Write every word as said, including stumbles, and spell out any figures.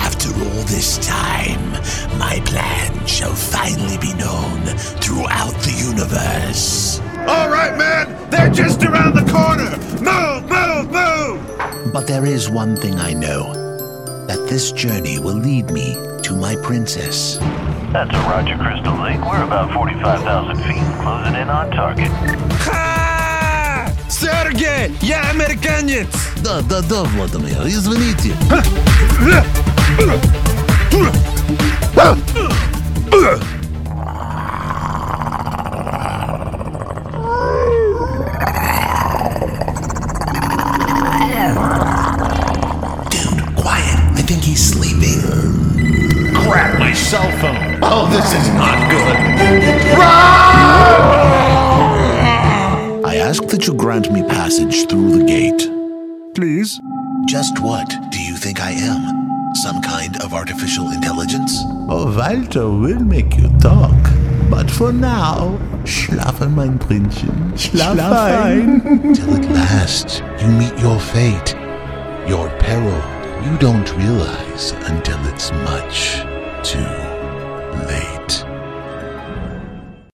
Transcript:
After all this time, my plan shall finally be known throughout the universe. All right, man! They're just around the corner! Move, move, move! But there is one thing I know, that this journey will lead me to my princess. That's a Roger, Crystal Lake. We're about forty-five thousand feet, closing in on target. Ха! Сергей, я американец! Да, да, да, Владимир, извините. Dude, quiet. I think he's sleeping. Crap, my cell phone! Oh, this is not good. I ask that you grant me passage through the gate. Please? Just what do you think I am? Some kind of artificial intelligence? Oh, Walter will make you talk. But for now, schlafe, mein Prinzchen. Schlaf ein. Till at last you meet your fate, your peril. You don't realize until it's much too late.